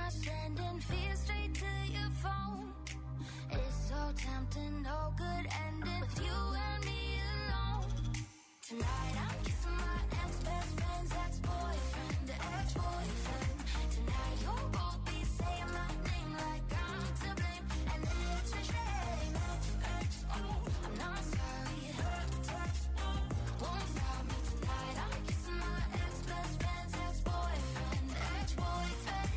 not sending fear straight to your phone. It's so tempting, no good ending with you and me alone. Tonight I'm kissing my ex-best friend's ex-boyfriend, ex-boyfriend. Tonight you'll both be saying my name like I'm to blame, and it's a shame. I'm not sorry. Won't stop me tonight. I'm kissing my ex-best friend's ex-boyfriend, ex-boyfriend.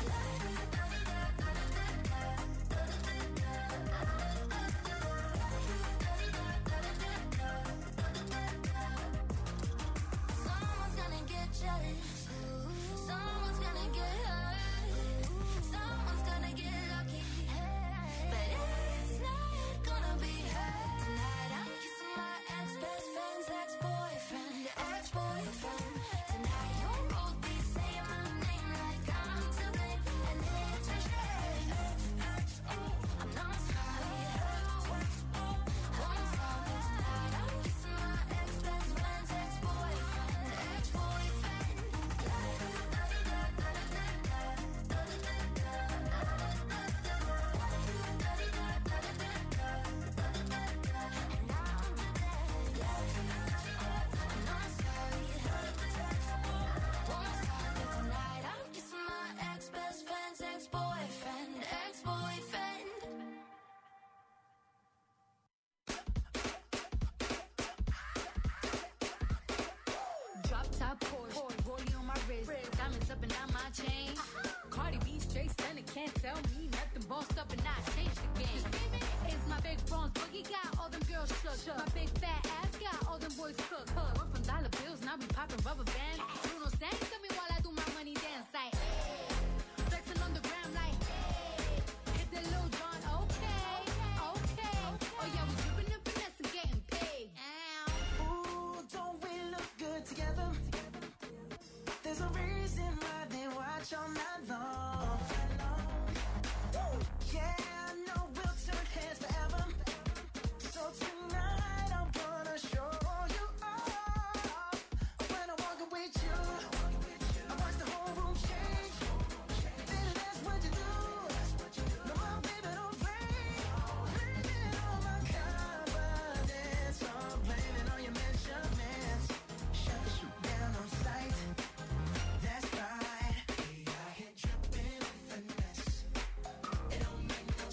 Someone's gonna get jealous. Someone's gonna get hurt. Someone's gonna get lucky. But it's not gonna be her. Tonight I'm kissing my ex-best friend's ex-boyfriend, ex-boyfriend. Tonight you'll both be saying my name like I'm to blame, and it's a shame. I'm not sorry. Won't stop me tonight. I'm kissing my ex-best friend's ex-boyfriend, ex-boyfriend. Drop top Porsche, rollie on my wrist, diamonds up and down my chain. Cardi B straight stunning, can't tell me nothing. Bossed up and I changed the game. It's my big bronze boogie, got all them girls shook. My big fat ass got all them boys cooked. We're from dollar bills, now we popping rubber bands. Bruno sang to me while I do my money dance like, flexing on the gram like, hit the Lil Jon, okay. Oh yeah, we dripping the finesse and getting paid. Ooh, don't we look good together? There's a reason why they watch all night long. Yeah, I know we'll turn heads forever. So tonight I'm gonna show you off. When I walk with you, I watch the whole room change. Baby, that's what you do. No more, baby, don't play. Blaming on my confidence, I'm blaming on your measurements. Shut the shoot down on sight. That's right. We out here dripping with finesse. It don't make no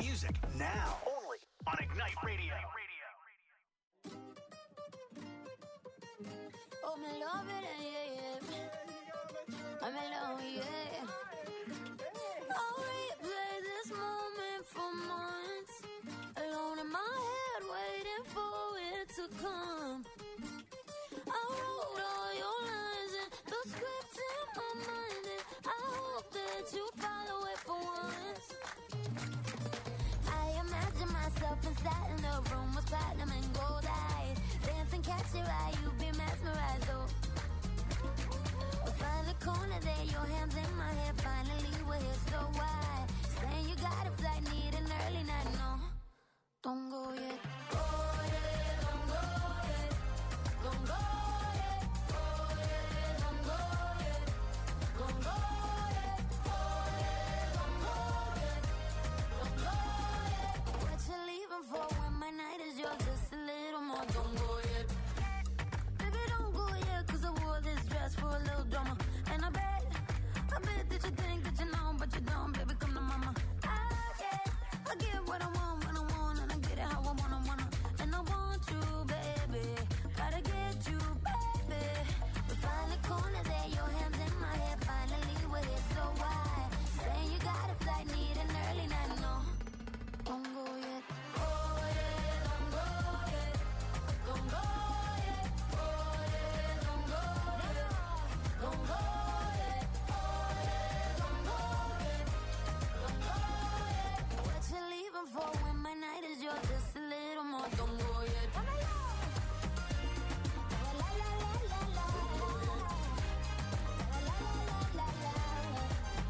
music now. Only on Ignite Radio. Oh, me love it, yeah. I'm alone, yeah. I'll replay this moment for months. Alone in my head, waiting for it to come. I wrote all your lines and the script in my mind, and I hope that you follow it for once. I imagine myself inside in the room with platinum and gold eyes. Dancing, catch your eye, you be mesmerized, oh. Find the corner there, your hands in my hair. Finally, we're here, so why? Saying you got a flight, need an early night, no. Don't go yet. Oh, yeah, don't go yet. Don't go yet. Oh, yeah, don't go yet. Don't go yet. Oh, yeah, don't go yet. Don't go yet. What you leaving for when my night is yours? Just a little more. Don't go yet. Baby, don't go yet, 'cause I wore this dress for a little drama. And I bet that you think that you know, but you don't, baby, come to mama. I get what I want when I want, and I get it how I wanna. And I want you, baby, gotta get you, baby. We find the corner there, your hands in my hair. Finally, we're here, so why? Saying you got a flight, need an early night, no. Don't go yet. Oh, yeah, don't go yet. Don't go yet. Oh, yeah, don't go yet. Don't go yet. Oh, yeah, don't go yet. Don't go yet. What you leaving for when my night is yours? Just a little more. Don't go yet. La la la la la la. La la la la la la.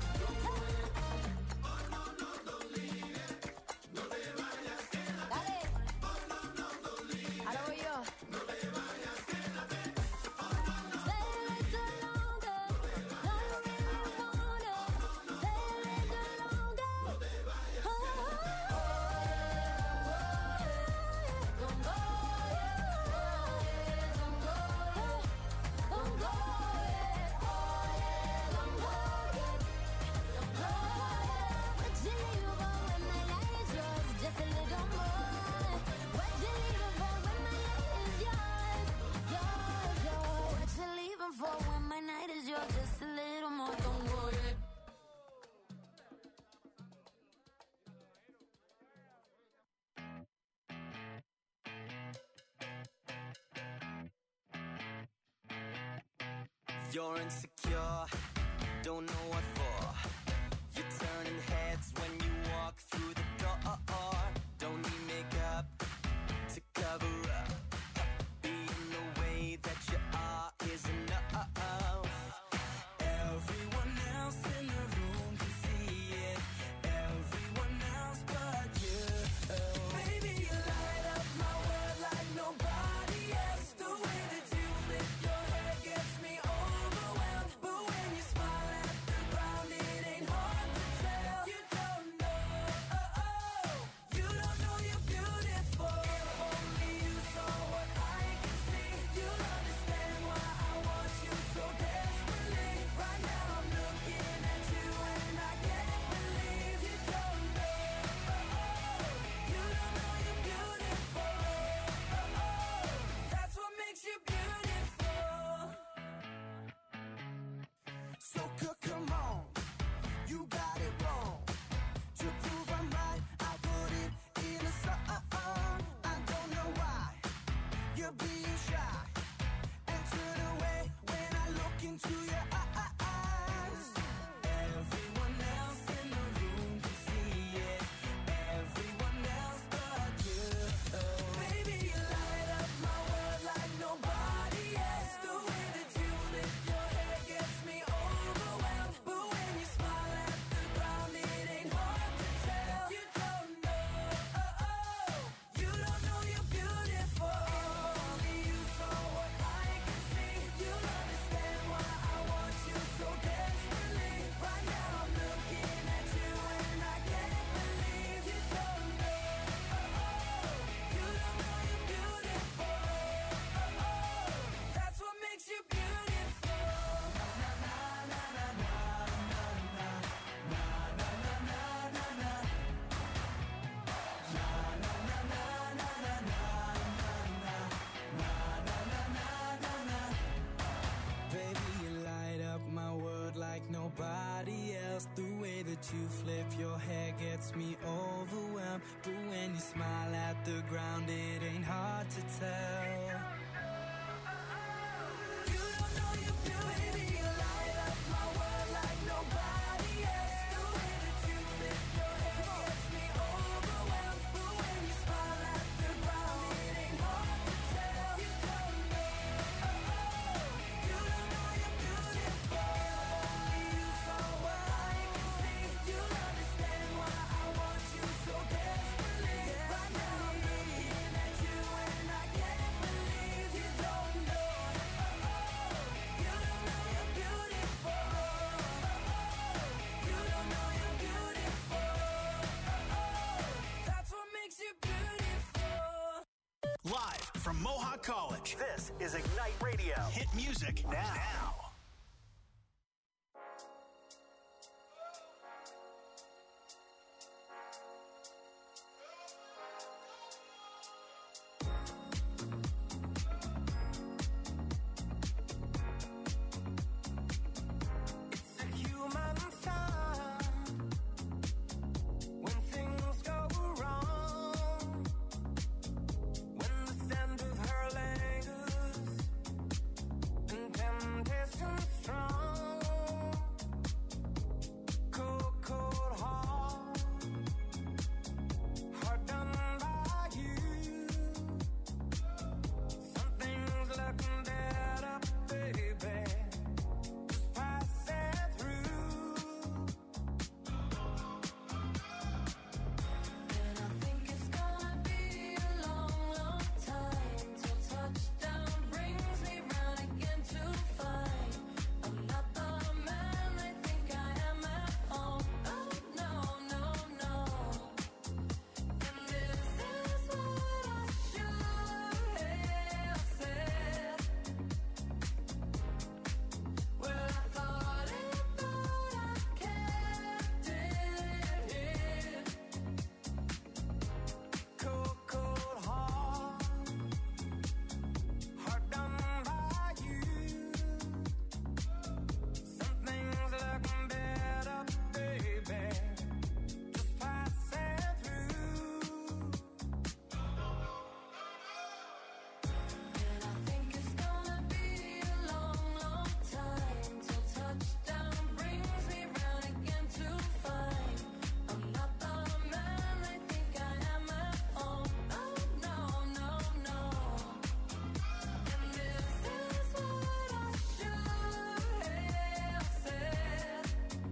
Dale. Ahora voy yo. Stay a little longer. No, you really wanna. Stay a little longer. Oh, don't go yet. Don't go yet. Don't go yet. Oh, yeah, don't go yet. Don't go yet. What you leaving for when my night is yours? Just a little more. What you leaving for when my night is yours? Yours. What you leaving for when my night is yours? Just a little more. Don't go yet. You're insecure, don't know what for. You're turning heads when you walk through the door. Don't need makeup to cover up. Being the way that you are is enough. Everyone else in the room can see it. Everyone else but you. Baby, you light up my world like nobody else. The way that you flip your hair gets me overwhelmed. But when you smile at the ground, to flip your hair gets me overwhelmed. But when you smile at the ground, it ain't hard to tell. You don't know your beauty, you light up my world like nobody else. The way that you flip your hair gets me overwhelmed. But when you smile at the ground, it ain't hard to tell. You don't know, you don't know you're beautiful. Only you saw what I can see. You'll understand why I want you so desperately. Right now I'm looking at you and I can't believe you don't know. You don't know you're beautiful. You don't know you're beautiful. That's what makes you beautiful. Live from Mohawk College, this is Ignite Radio. Hit music now. It's a human sign when things go wrong, when the scent of her lingers and temptation strong. Cold, cold heart, hard done by you. Something's looking better, baby. Just pass it through. And I think it's gonna be a long, long time till touchdown brings me round again to find I'm not the man they think I am at home. Oh no, no, no. And this is what I should have said. Well, I thought it, but I kept it hid. Cold, cold heart, hard done by you. Something's looking better, baby. Just pass it through. And I think it's gonna be a long, long time till touchdown brings me round again to find I'm not the man they think I am at home. Oh no, no, no. And this is what I should have said.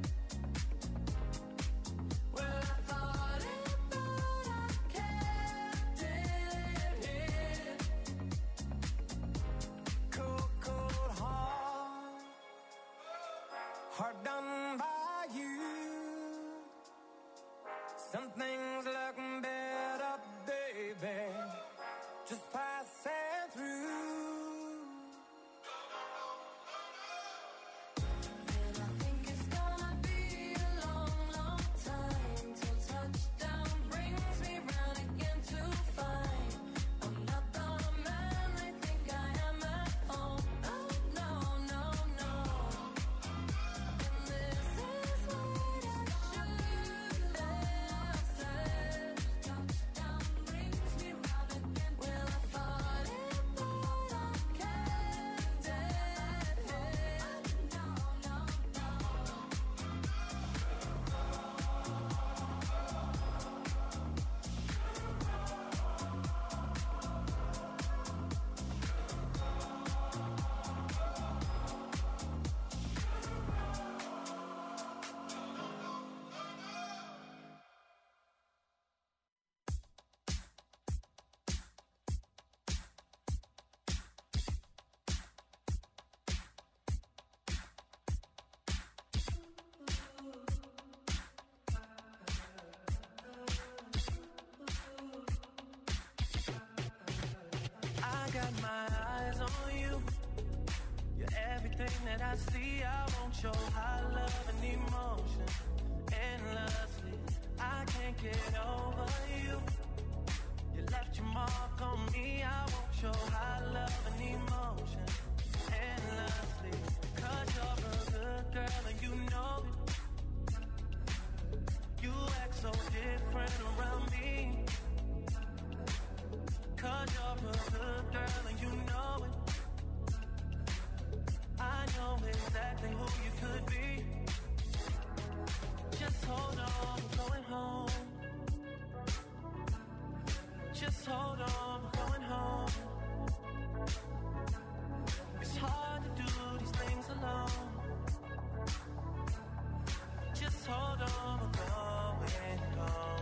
Well, I thought it, but I kept it hid. Cold, cold heart, hard done by you. Something's looking better, baby. Just pass it through. And I think it's gonna be a long, long time till touchdown brings me round again to find I'm not the man they think I am at home. Oh no, no, no. And this is what I should have said. Touchdown brings me round again. Well, I thought it, but I kept it hid. No, no, no. I got my eyes on you. You're everything that I see. I won't show high love and emotion endlessly. I can't get over you. You left your mark on me. I won't show high love and emotion endlessly. 'Cause you're a good girl and you know it. Just hold on, we're going home. It's hard to do these things alone. Just hold on, we're going home.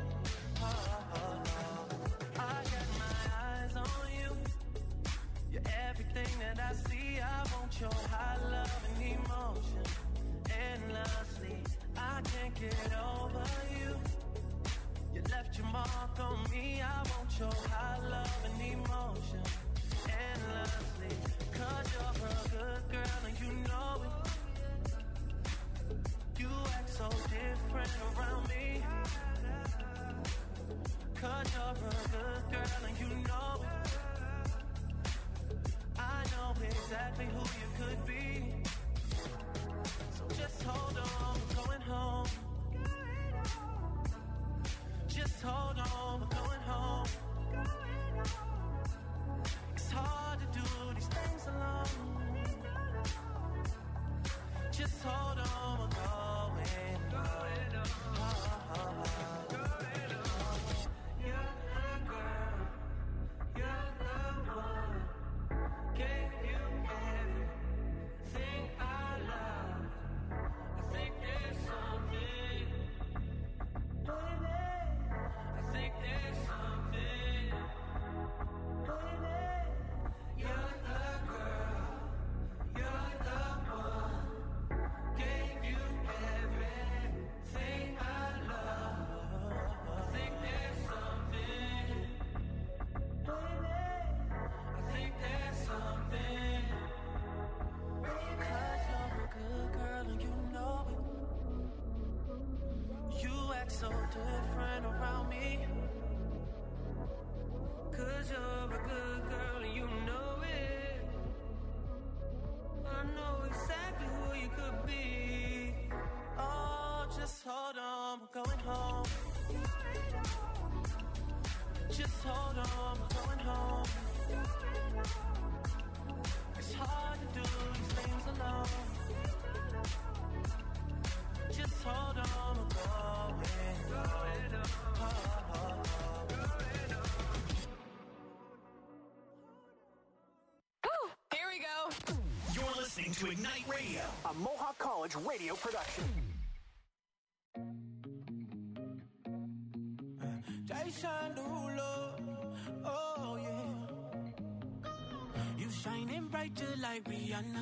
I got my eyes on you. You're everything that I see. I want your high love and emotion endlessly. I can't get over you. You left your mark on me. I want your high love and emotion endlessly. 'Cause you're a good girl and you know it. You act so different around me. 'Cause you're a good girl and you know it. I know exactly who you could be. So just hold on, we're going home. Just hold on, we're going home. It's hard to do these things alone. Just hold on, we're going home. You're the girl, you're the one. Gave you everything I love. I think there's something, baby. I think there's something, baby. You're the girl, you're the one. Gave you everything I love. I think there's something, baby. I think there's something, baby. 'Cause you're a good girl and you know it. You act so different around me. 'Cause you're a good girl and you know it. I know exactly who you could be. Oh, just hold on, we're going home. Just hold on, we're going home. It's hard to do these things alone. Just hold on, we're going home. Here we go. You're listening to Ignite Radio, a Mohawk College radio production. Jason Derulo, oh yeah. You shining bright just like Rihanna.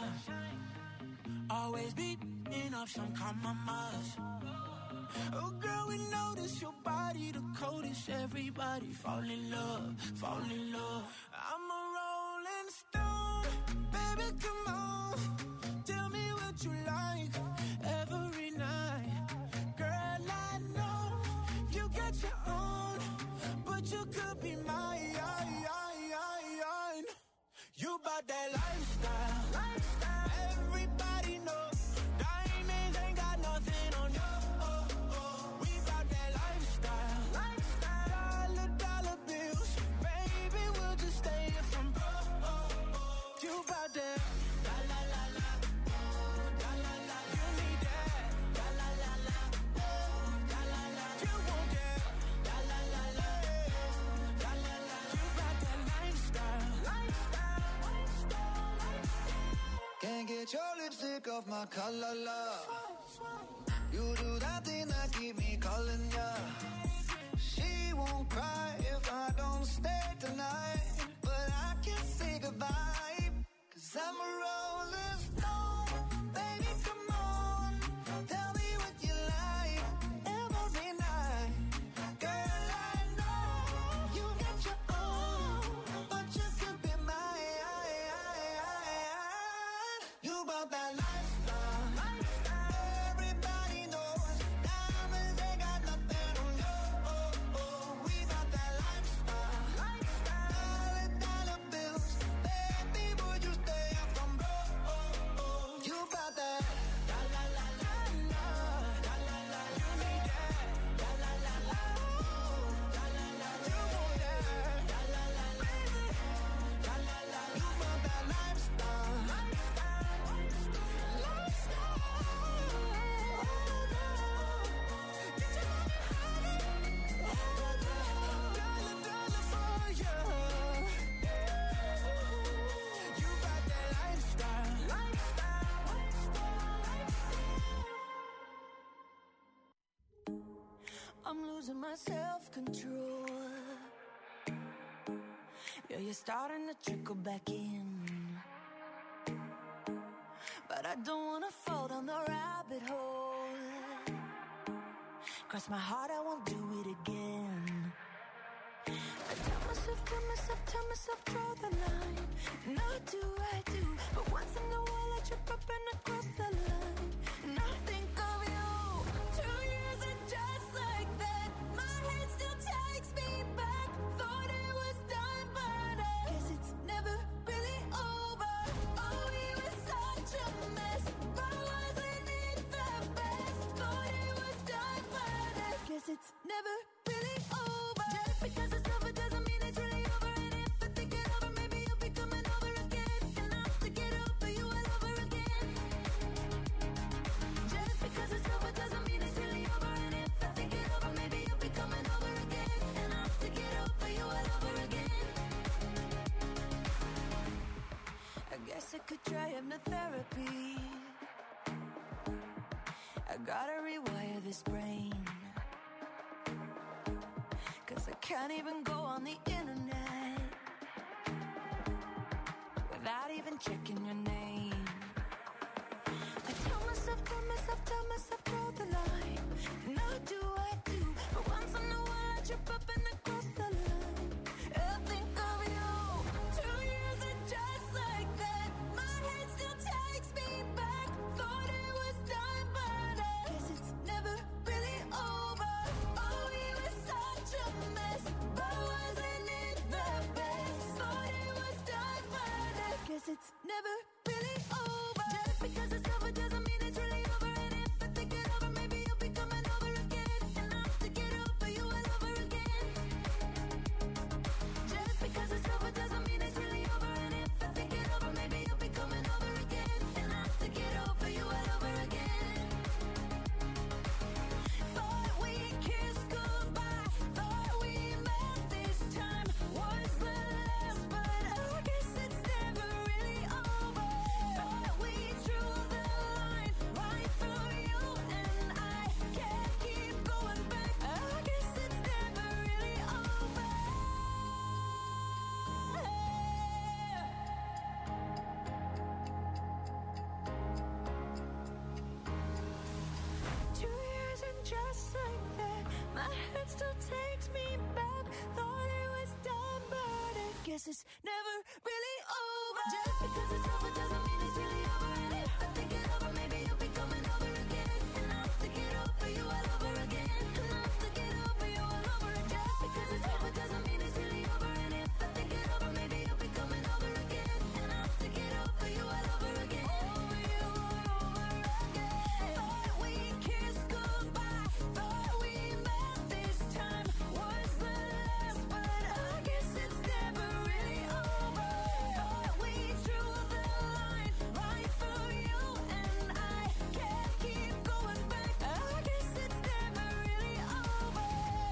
Always beating off some compromise. Oh girl, we notice your body the coldest. Everybody fall in love, fall in love. I'm a rolling stone, baby, come on. Tell me what you like every night. Girl, I know you got your own, but you could be mine. You bout that lifestyle. Everybody know diamonds ain't got nothing on you. We bout that lifestyle. Dollar bills, baby, we'll just stay here from you bout that. La la la la, la la la. You need that. La la la la, la la la. You want that. La la la la, la la la. You bout that lifestyle. Can't get your lipstick off my collar, love. You do that thing that keep me calling ya. She won't cry if I don't stay tonight, but I can't say goodbye, 'cause I'm a rolling stone. Baby, come on, tell me what you like every night. Girl, I know you got your own, but you could be mine. You about that lifestyle. Everybody knows diamonds ain't got nothing on you. We about that lifestyle. losing my self-control. Yeah, you're starting to trickle back in, but I don't wanna fall down the rabbit hole. Cross my heart, I won't do it again. I tell myself, draw the line. And I do, but once in a while I trip up and I cross the line. And I think of you. 2 years and just like that, my head still takes me back. Thought it was done, but I guess it's never really over. Oh, we were such a mess, but wasn't it the best? Thought it was done, but I guess it's never really over. Just because it's over doesn't mean it's really over. And if I think it over, maybe you'll be coming over again. And I have to get over you all over again. Just because it's over doesn't mean it's really over. And if I think it over, maybe you'll be coming over again. And I have to get over you all over again. I guess I could try hypnotherapy. I gotta rewire this brain, 'cause I can't even go on the internet without even checking your name. I tell myself, draw the line. And I do, but once in a while I trip up and I cross the line. I think of you. 2 years and just like that, my head still takes me back. Thought it was done, but I guess it's never really over. Oh, we were such a mess, but wasn't it the best? Thought it was done, but I guess it's never really over. Just because it's over doesn't mean it's really over. And if I think it over, maybe you'll be coming over again. And I have to get over you all over again. Just because it's over doesn't mean it's really over. And if I think it over, maybe you'll be coming over again. And I have to get over you all over again. Thought we kissed goodbye, thought we met this time was the last, but I guess it's never really over. Thought we drew the line right through you, and I can't keep going back. I guess it's never really over. 2 years and just like that, my head still takes me back. Thought it was done, but I guess it's never really over. Just because it's over doesn't mean it's really over. And if I think it over, maybe you'll be coming over again. And I have to get over you all over again. And I have to get over you all over again. Just because it's over doesn't mean it's really over. And if I think it over, maybe you'll be coming over again. And I have to get over you all over again. Over you all over again. Thought we kissed goodbye, thought we met this time was the last, but I guess it's never really over. Thought we drew the line right through you, and I can't keep going back. I guess it's never really over.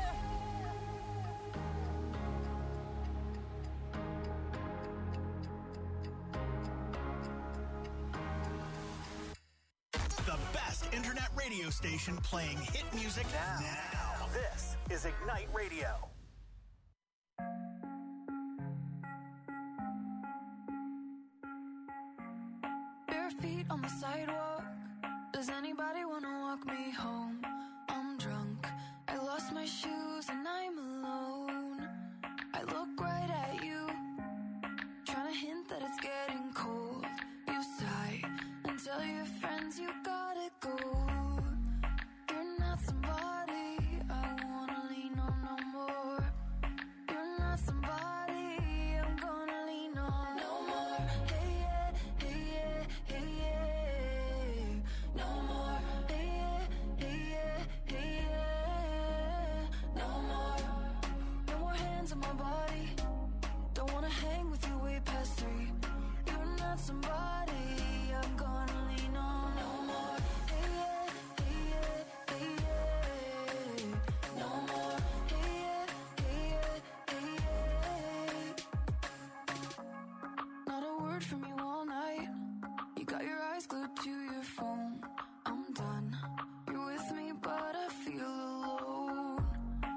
The best internet radio station playing hit music now. This is Ignite Radio. Bare feet on the sidewalk. Does anybody wanna walk me home? I'm drunk. I lost my shoes and I'm alone. I look right at you, trying to hint that it's getting cold. You sigh and tell your friends you gotta go. You're not somebody I wanna lean on no more. You're not somebody I'm gonna lean on no more. Hey yeah, hey yeah, hey yeah. No more. Hey yeah, hey yeah, hey yeah. No more. No more hands on my body. Don't wanna hang with you way past 3. You're not somebody I'm gonna lean on no more. Hey yeah, hey yeah, hey yeah. No more. Hey yeah, hey yeah, hey yeah. Not a word from you all night. You got your eyes glued to your phone. I'm done. You're with me, but I feel alone.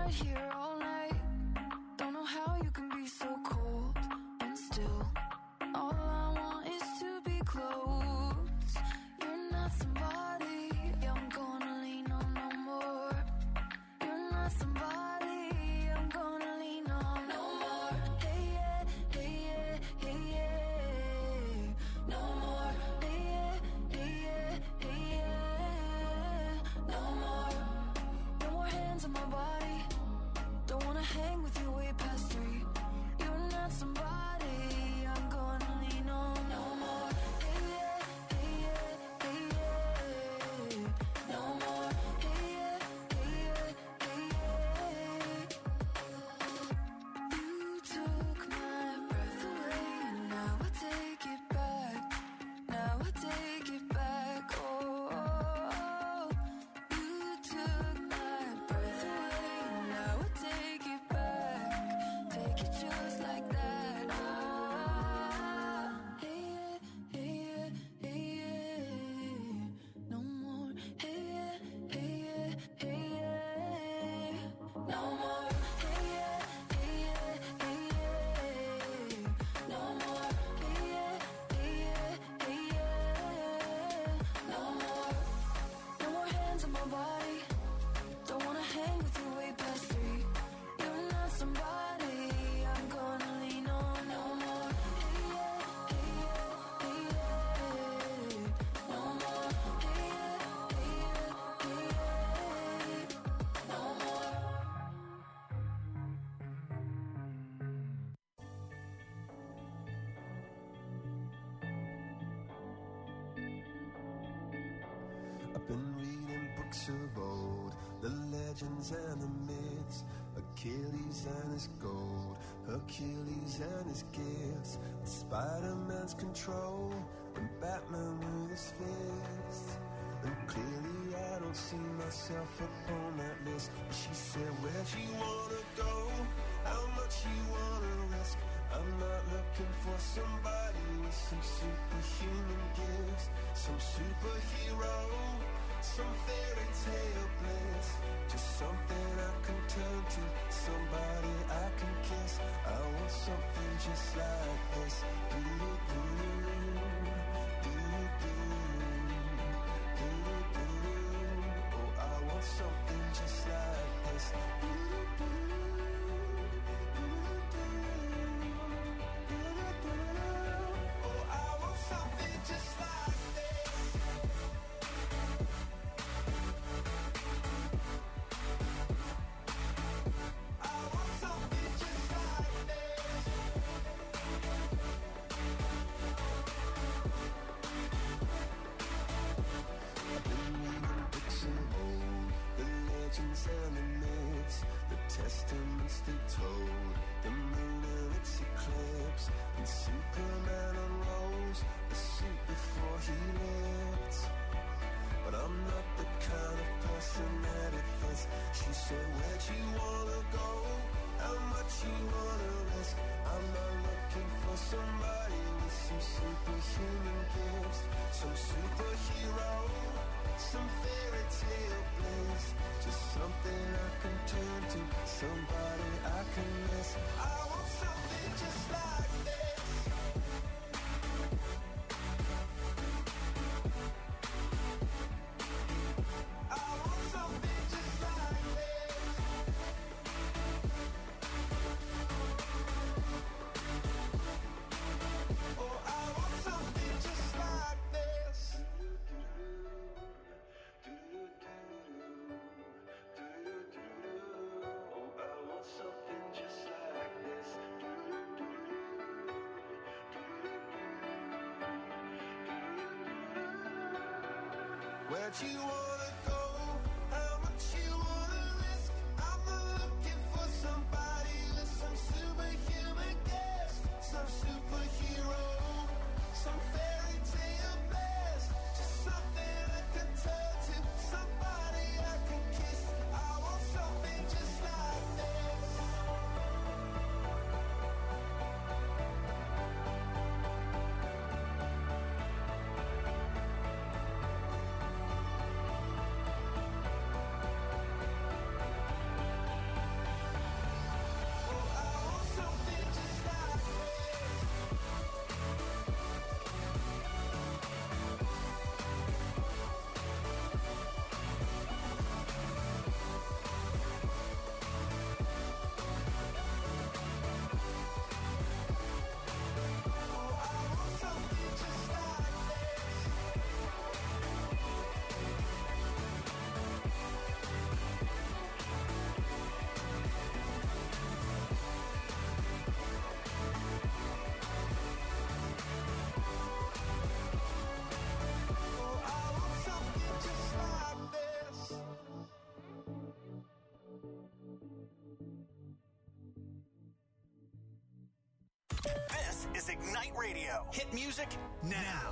right here all night. Don't know how you can be so cold and still. All I want is to be close. You're not somebody I'm gonna lean on no more. You're not somebody I'm gonna lean on no more. Hey yeah, hey yeah, hey yeah. No more. Hey yeah, hey yeah, hey yeah. No more. No more hands on my body. Don't wanna hang with you way past 3. You're not somebody I'm gonna lean on no more. Hey yeah, hey yeah, hey yeah. No more. Hey yeah, hey yeah, hey yeah. You took my breath away, and now I take it back. Now I take it back. Oh, you took my breath away, and now I take it back. Take it just like that. Hey yeah, hey yeah, hey yeah. No more. Hey yeah, hey yeah, hey yeah. No more. Hey yeah, hey yeah, hey yeah. No more. Hey yeah, hey yeah, hey yeah. No more. No more hands on my body. Don't wanna hang with you way past 3. You're not somebody I'm gonna lean on no more. Hey yeah, hey yeah, hey yeah. No more. Hey yeah, hey yeah, hey yeah. No more. I've been reading books of old, the legends and the myths, Achilles and his gold, Hercules and his gifts, Spider-Man's control, and Batman with his fists. And clearly I don't see myself upon that list. But she said, where'd you wanna go? How much you wanna risk? I'm not looking for somebody with some superhuman gifts, some superhero, some fairy tale bliss. Just something I can turn to, somebody I can kiss. I want something just like this. Oh, I want something just like this. Oh, I want something just like this. I want something just like this. I've been reading books of old, the legends and the myths, the testaments they told, the moon and its eclipse, and Superman unrolls the suit before he lived. But I'm not the kind of person that it fits. She said, where'd you wanna go? How much you wanna risk? I'm not looking for somebody with some superhuman gifts, some superhero, some fairy tale bliss. Just something I can turn to, somebody I can miss. I want something just like this. I want something just like this. Oh, I want something just like this. Oh, I want something just like this. Where'd you wanna go? How much you wanna risk? I'm not looking for somebody with some superhuman gifts, some superhero, some fairy tale bliss. Just something I can turn to, somebody I can kiss. I want something just like this. This is Ignite Radio. Hit music now.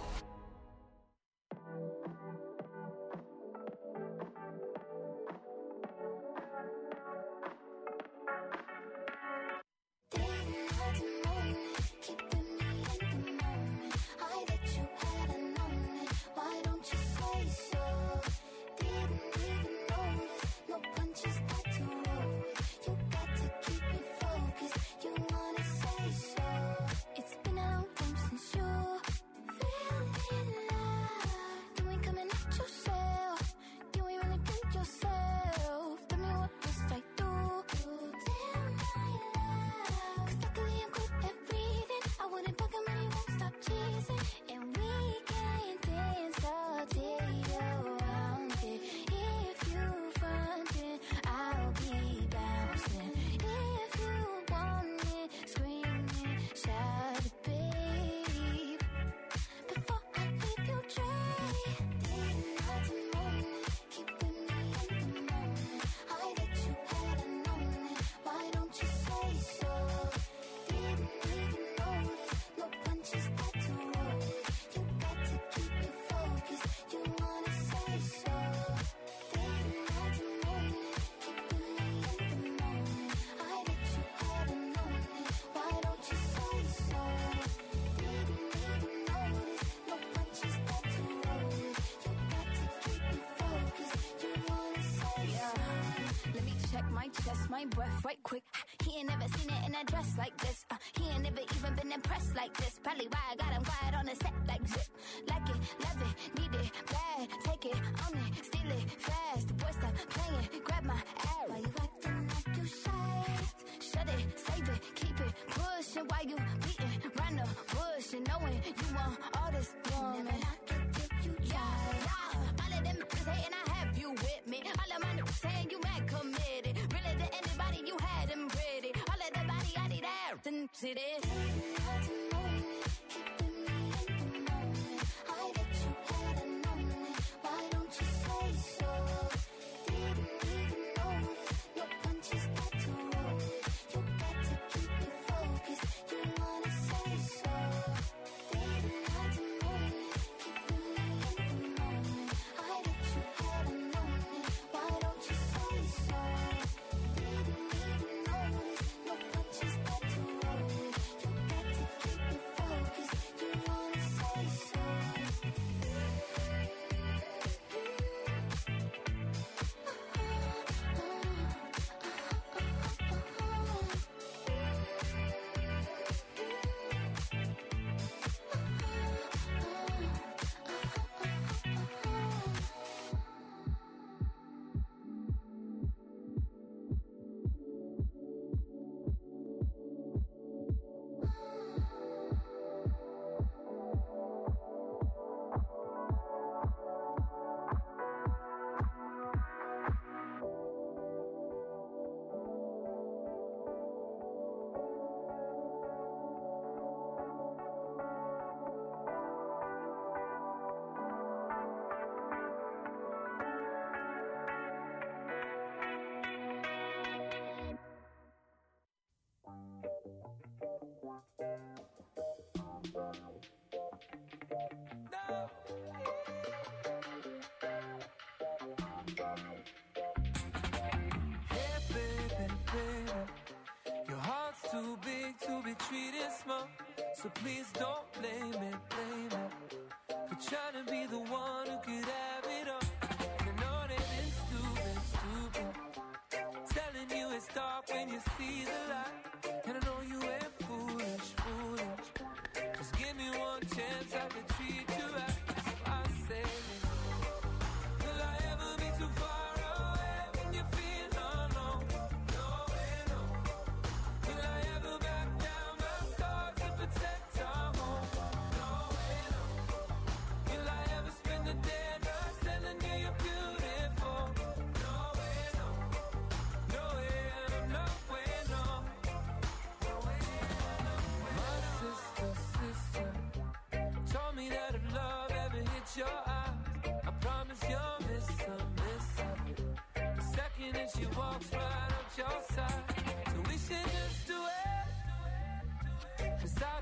My breath right quick. He ain't never seen it in a dress like this. He ain't never even been impressed like this. Probably why I got him quiet on the set like zip. Like it, love it, need it, bad. Take it, own it, steal it, fast. The boy stop playing, grab my ass. Why you acting like you shy? Shut it, save it, keep it pushing. Why you beating round the bush and knowing you want all this woman? Never knock it till you try. All of them niggas hating, I have you with me. All of my niggas saying you mad committed. Really to anybody you had them pretty. All of the body I need out and see this. treated small, so please don't blame it for trying to be the one who could have it all. And I know that it's stupid, telling you it's dark when you see the light. And I know you ain't foolish. Just give me one chance, I can treat you right. So I say, will I ever be too far away when you feel alone? No way, no. Will I ever back down my sword to protect our home? No way, no. Will I ever spend the day not telling you you're beautiful? No way, no. No way, no way, no. No way, no. My sister told me that if love ever hits your eyes, I promise you'll miss her. The second that she walks right up your side. So we should just do it, 'cause I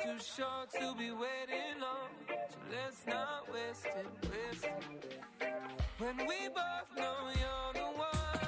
too short to be waiting on. So let's not waste it. When we both know you're the one.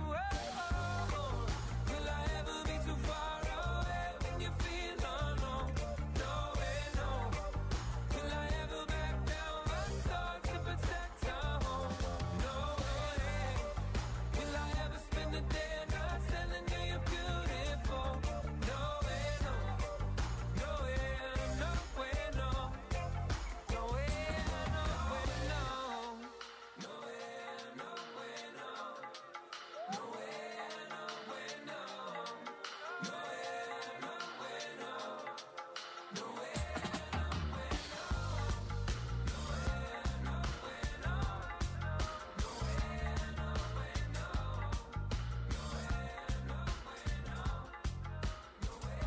Will I ever be too far away when you feel alone? No way, no. Will I ever back down my sword to protect our home? No way. Will I ever spend the day not telling you you're beautiful? No way, no. No way, no way, no. No way, no way, no. No way, no way, no. No way, no way, no. No way, no way, no. No way, no way, no. No way, no way, no. No way, no way, no. No way, no way, no. No way,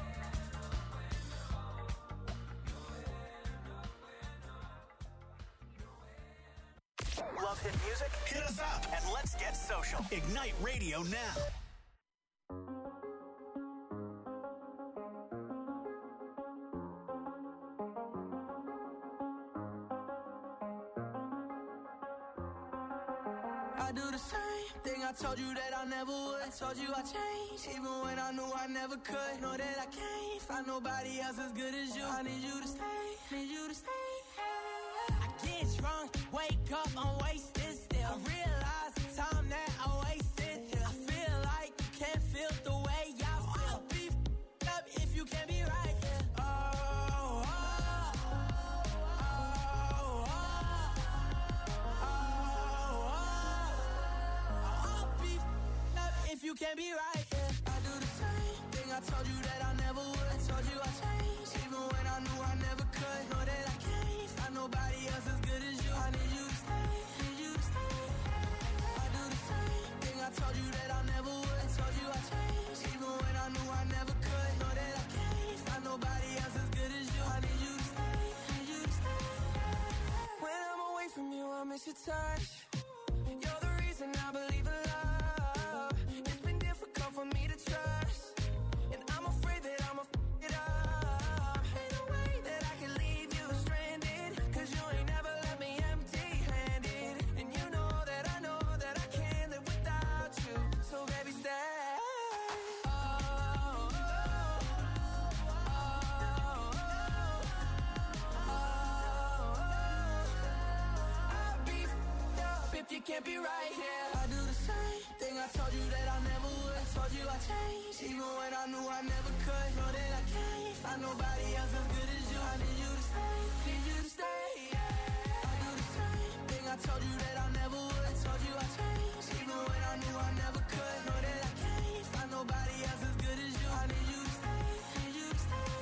Love hit music? Hit us up and let's get social. Ignite Radio now. I do the same thing I told you that I never would. I told you I changed, even when I knew I never could. Know that I can't find nobody else as good as you. I need you to stay, need you to stay. I get drunk, wake up, I'm wasted still. I realize the time that I wasted here. I feel like you can't feel the way y'all feel. I'll be f***ed up if you can't be right here. If you can't be right, yeah. I do the same thing I told you that I never would. I told you I changed, even when I knew I never could. Know that I can't find nobody else as good as you. I need you to stay, need you to stay. I do the same thing I told you that I never would. I told you I changed, even when I knew I never could. Know that I can't find nobody else as good as you. I need you to stay, need you to stay. When I'm away from you, I miss your touch. You're the reason I believe in love. For me to trust, and I'm afraid that I'ma f*** it up. Ain't no way that I can leave you stranded, 'cause you ain't never left me empty-handed. And you know that I can't live without you. So baby, stay. I'll be f***ed up if you can't be right here. I do the same thing I told you that I never would. I told you I changed, even when I knew I never could. Know that I can't find nobody else as good as you. I need you to stay, need you to stay. I do the same thing I told you that I never would. I told you I changed, even when I knew I never could. Know that I can't find nobody else as good as you. I need you to stay, need you to stay.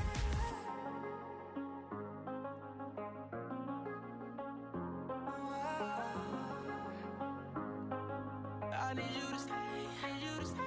I need you to stay, need you to stay.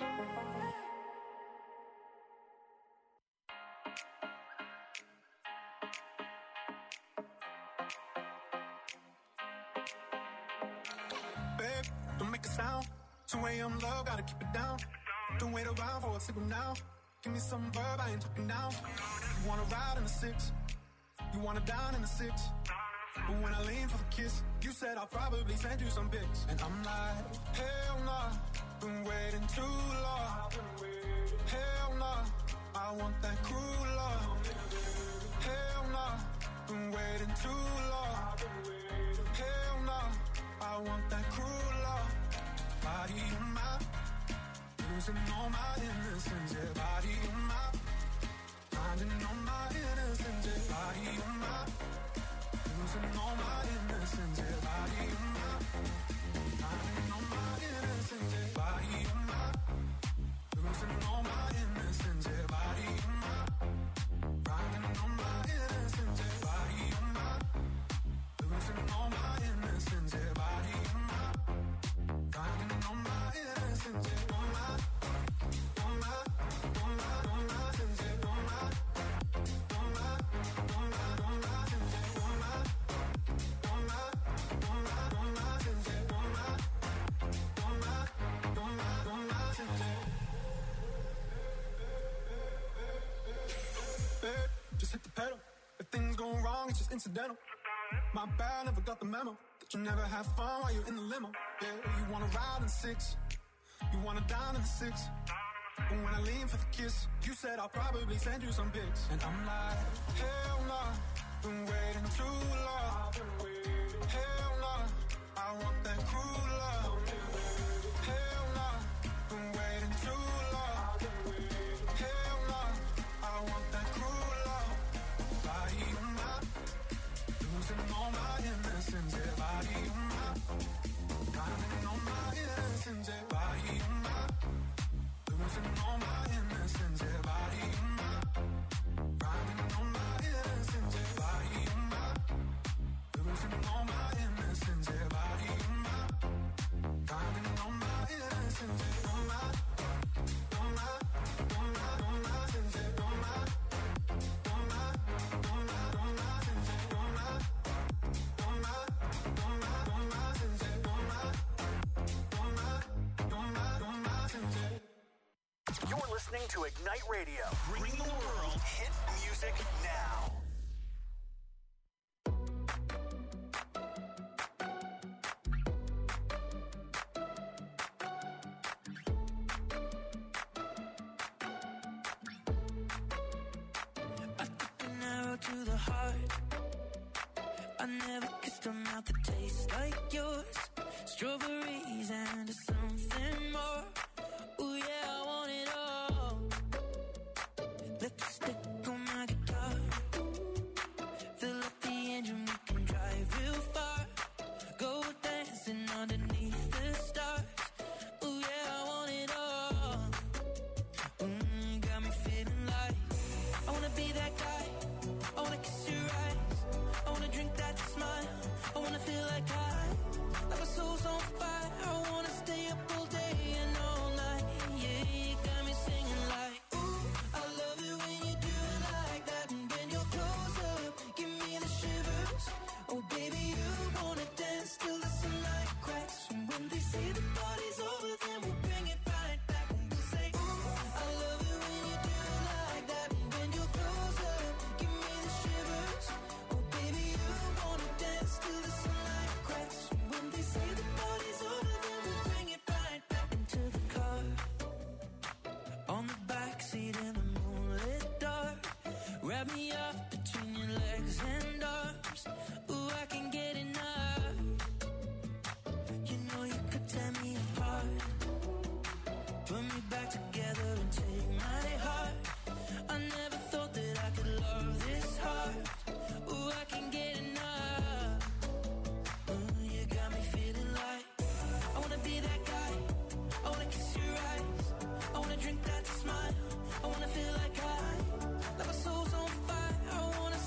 Babe, don't make a sound. 2 a.m. love, gotta keep it down. Don't wait around for a signal now. Give me some verb, I ain't talking now. You wanna ride in the 6, you wanna dine in the 6. But when I lean for the kiss, you said I'll probably send you some pics. And I'm like, hell nah, been waiting too long. Hell nah, I want that cruel love. Hell nah, been waiting too long. Hell nah, I want that cruel love. Body on my, losing all my innocence. Yeah, body on my, finding all my innocence. Yeah, body on my, losing all my innocence. Yeah, body on my, finding all my innocence. Yeah, body on my, losing all my innocence. Yeah, body on my, finding all my innocence. Yeah, body on my, losing all my innocence. Yeah, body on my, finding all my innocence. Yeah, on my, on my, on my, on my innocence. Yeah, on my, on my, on my, on my innocence. Yeah, on my. incidental. My bad, never got the memo that you never have fun while you're in the limo. Yeah, you wanna ride in 6, you wanna dine in the 6. But when I lean for the kiss, you said I'll probably send you some pics. And I'm like, hell nah, been waiting too long. Hell nah, I want that cruel love. Hell nah, been waiting too long. Hell nah, I want that cruel love. Body on my, losing all my innocence. Yeah, body on my, drowning all my innocence. Yeah, body on my, losing all my innocence. Yeah, body on my, drowning all my innocence. Yeah, body on my, losing all my innocence. Yeah, body on my, drowning all my innocence. Yeah, on my, on my, on my, on my sins. Yeah, on my, on my, on my, on my sins. Yeah, on my, on my, on my, on my sins. Yeah, on my, on my, on my, on my sins. Yeah. You're listening to Ignite Radio. Bring the world hit music now. An arrow to the heart. I never kissed a mouth that tastes like yours. Strawberries and something more. Ooh yeah, I want it all. Lipstick on my guitar. Fill up the engine, we can drive real far. Go dancing underneath the stars. Ooh yeah, I want it all. Got me feeling like I wanna be that guy. I wanna kiss your eyes. I wanna drink that smile. I wanna feel like my soul's on fire. I wanna stay up all day and all night. Yeah, you got me singing like, ooh, I love it when you do it like that. And when you're close up, give me the shivers. Oh baby, you wanna dance till the sunlight cracks. And when they say the party's over, then we'll bring it right back. And we'll say, ooh, I love it when you do it like that. And when you're close up, give me the shivers. Oh baby, you wanna dance till the sunlight cracks. And when they say the party's over, then we'll bring it right back into the car. On the backseat in the moonlit dark. Wrap me up between your legs and arms. Ooh, I can get enough. You know you could tear me apart. Put me back together and take my heart. I never thought that I could love this hard. Ooh, I can get enough. You got me feeling like I wanna be that guy. I wanna kiss your eyes. I wanna drink that smile. I wanna feel like my soul's on fire. I wanna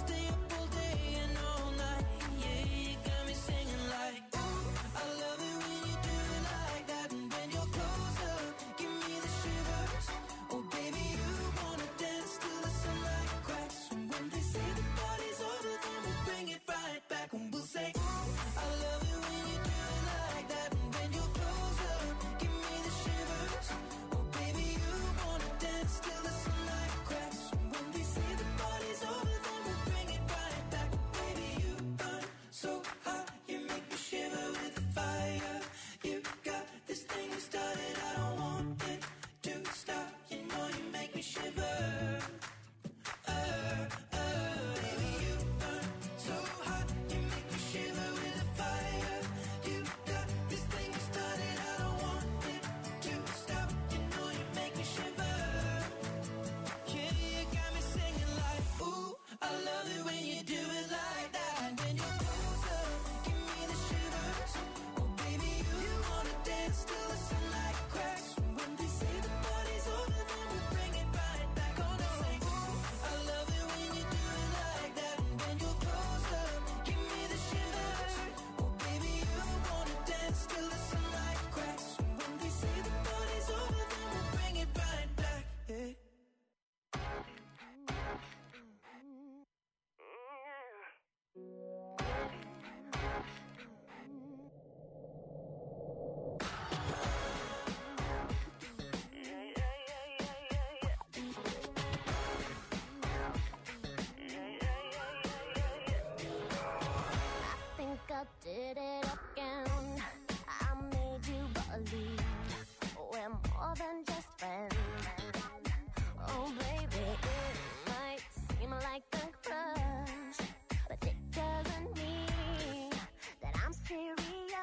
did it again. I made you believe we're more than just friends. Oh baby, it might seem like a crush, but it doesn't mean that I'm serious.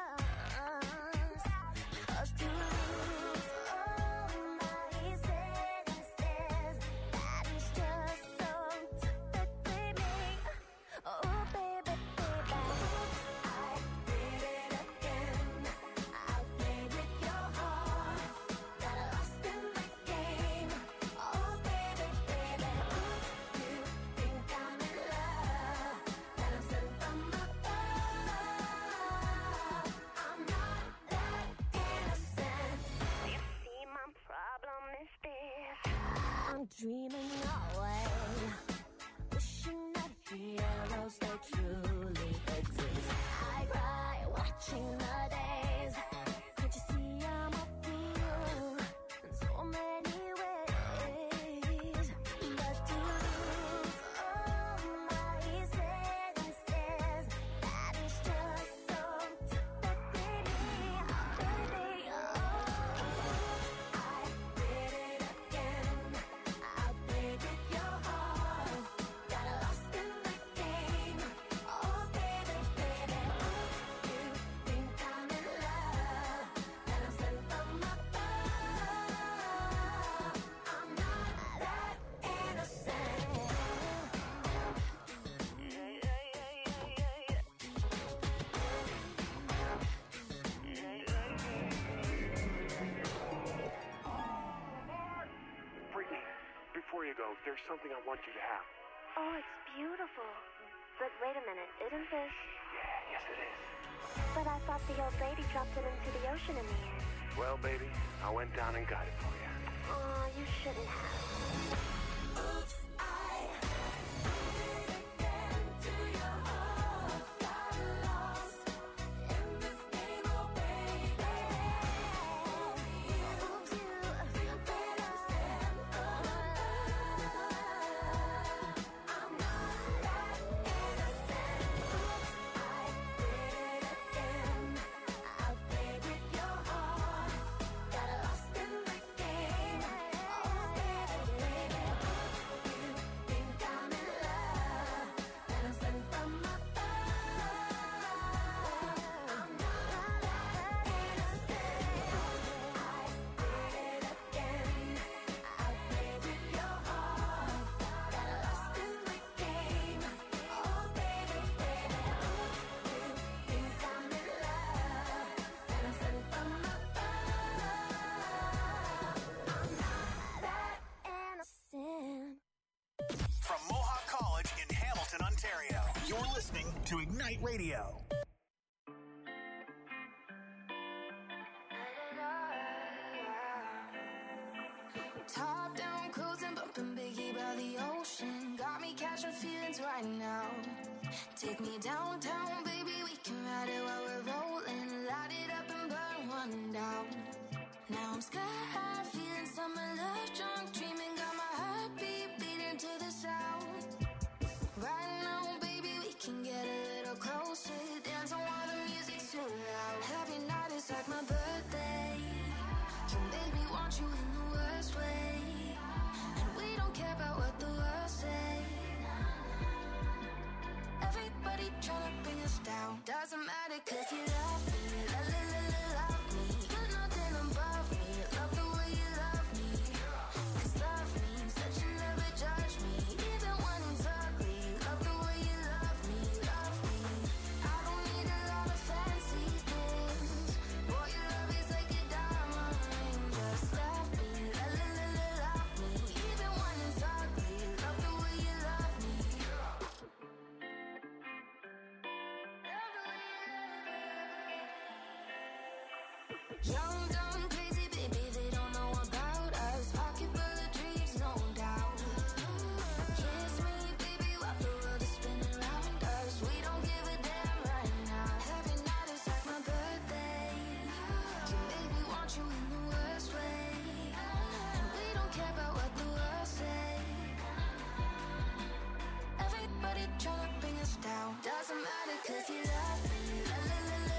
'Cause to lose all my senses, that is just so typically me. Oh baby, baby, I did it again. I played with your heart, got lost in this game. Oh baby, baby, you think I'm in love, that I'm sent from above. I'm not that innocent. You see, my problem is this: I'm dreaming away, wishing that heroes they truly exist. I cry watching the days. Can't you see I'm a fool in so many ways? But to lose all my senses, that is just so typically me. Oh baby, I did it again. I played with your heart, got lost in this game. Oh baby, baby, you think I'm in love, that I'm sent from above. I'm not that innocent. Brittany, before you go, there's something I want you to have. Oh, it's beautiful. But wait a minute, isn't this? Yeah, yes it is. But I thought the old lady dropped it into the ocean in the end. Well, baby, I went down and got it for you. Oh, you shouldn't have. Oops, I did it again to your heart. Got lost in this game, oh baby. Oops, you better stand for love. I'm not that innocent. Oops, I did it again. I played with your heart, got lost in this game. Oh baby, baby, you think I'm in love, that I'm sent from above. I'm not that innocent. I did it again. I played with your heart, got lost in this game. Oh baby, baby, you think I'm in love, that I'm sent from above. I'm not that innocent. From Mohawk College in Hamilton, Ontario, you're listening to Ignite Radio. Top down, cruising, bumping Biggie by the ocean. Got me catching feelings right now. Take me downtown, baby, we can ride it while we're rolling. Light it up and burn one down. Now I'm sky high, feeling summer love drunk, dreaming, got my heartbeat beating to the sound. Right now, baby, we can get a little closer, dance on while the music's too loud. Every night is like my birthday. You make me want you in the worst way, and we don't care about what the world say. Everybody tryna bring us down. Doesn't matter 'cause you love me, love me. You're nothing above me. Love the way you love me. 'Cause love means that you never judge me, even when it's ugly. Love the way you love me, love me. I don't need a lot of fancy things. Boy, your love is like a diamond ring. Just love me, love me. Even when it's ugly. Love the way you love me. Young, dumb, crazy, baby, they don't know about us. Pocket full of dreams, no doubt. Kiss me, baby, while the world is spinning around us. We don't give a damn right now. Every night is like my birthday. You make me want you in the worst way, and we don't care about what the world say. Everybody tryna bring us down. Doesn't matter 'cause you love me, love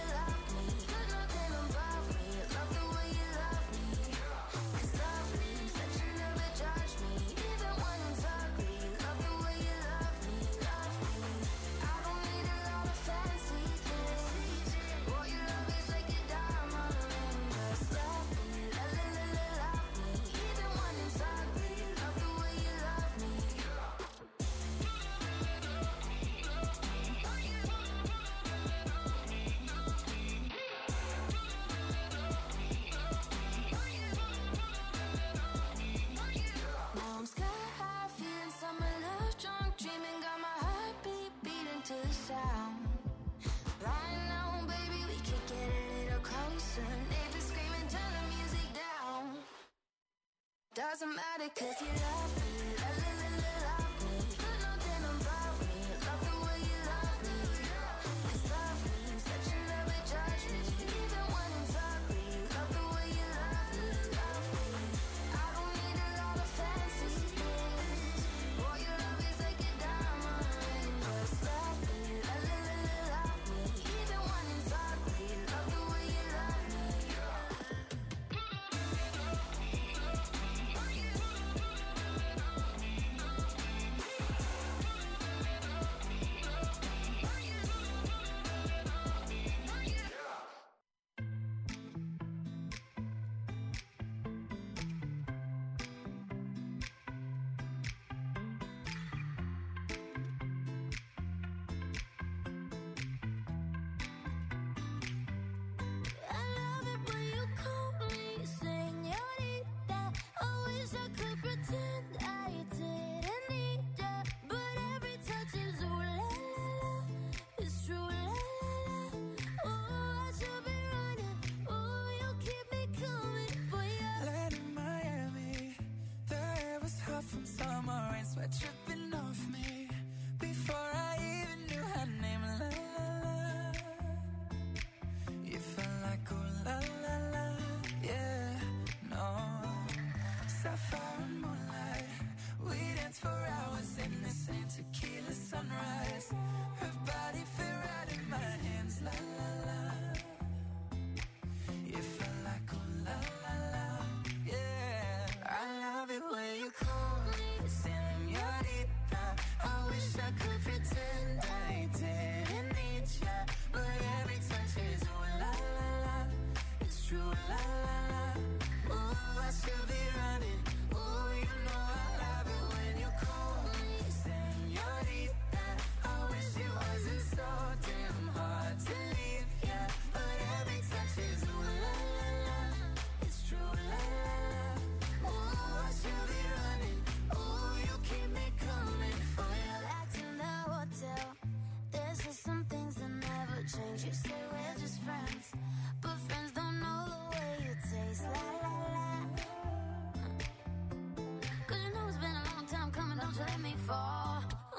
doesn't matter, cause you love me. Love me. Put nothing above me. Love the way you love me. Cause love me, such a never judge me. Even when it's ugly, love the way you love me. Love me. I don't need a lot of fancy things. All your love is like a diamond. Just love me. Love me. Even when it's ugly, love the way you love me. I love it when you call me señorita. I wish I could pretend I didn't need ya, but every touch is ooh la la la. It's true la la la. Oh, I should be running. Oh, you keep me coming for ya. Land in Miami, the air was hot from summer rain, sweat dripping off me before I even knew her name. La la la. You felt like ooh la la la, yeah, no. Sapphire and moonlight, we danced for hours in the same tequila sunrise. Her body fit right in my hands, la la la. You felt like ooh la la la, yeah. I love it when you call me señorita. I wish I could pretend I didn't need ya, but every touch is ooh la la la. It's true la la la. Ooh, I should be running. Ooh, you know I love it when you call me señorita. I wish it wasn't so damn hard to leave ya, but every touch is ooh la la la. It's true la la la. Ooh, I should be running. Ooh, you keep me coming for ya. Back to the hotel. There's just some things that never change. You say we're just friends, but friends don't know the way you taste. La la la. Cause you know it's been a long time coming, don't you let me fall.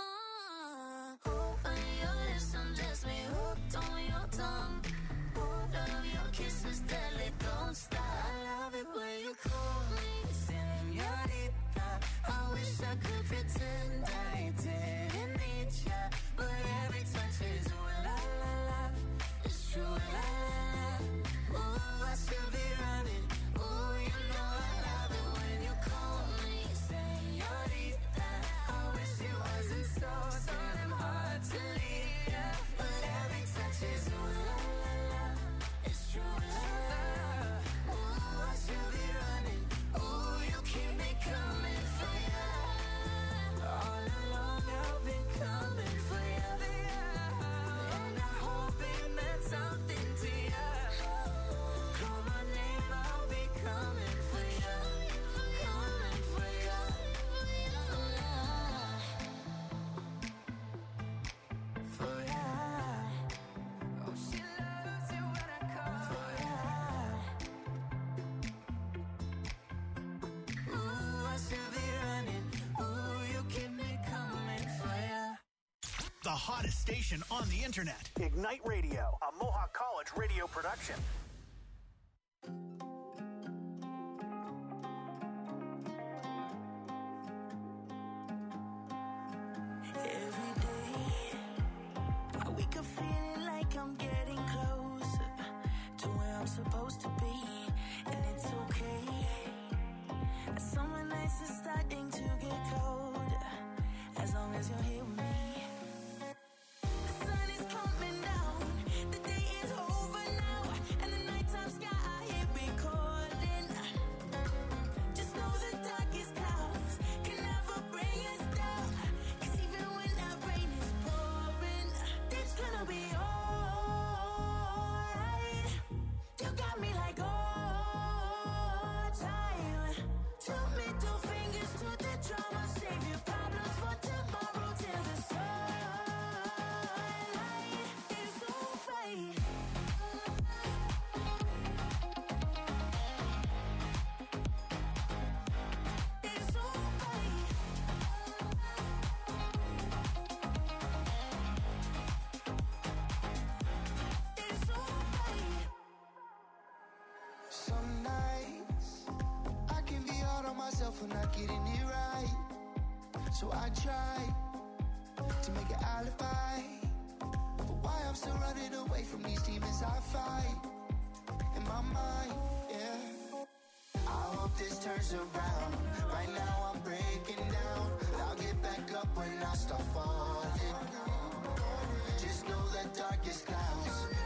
On your lips, undress me, hooked on your tongue. Love your kisses, deadly, don't stop. I love it when you call me señorita. I wish I could pretend I didn't need ya, but every touch is ooh la la la. It's true la la la. Ooh, I should be running. Ooh, you know I love it when you call me señorita. I wish it wasn't so damn hard to leave ya, but every touch is ooh la la la. It's true la la la. Ooh, I should be running. Ooh, you keep me coming for ya. All along I've been coming for ya, and I hope it meant something to ya. Call my name, I'll be coming for ya, coming for ya. For ya. Oh, she loves it when I call for ya. Ooh, I should be running. Ooh, you keep me coming for ya. The hottest station on the internet. Ignite Radio, a Mohawk College radio production. Every day, I wake up feeling like I'm getting closer to where I'm supposed to be, and it's okay. Summer nights are starting to get colder, as long as you're here with me. The sun is coming down, the day is over now, and the myself for not getting it right. So I try to make an alibi for why I'm still running away from these demons I fight in my mind, yeah. I hope this turns around. Right now I'm breaking down. I'll get back up when I start falling. Just know the darkest clouds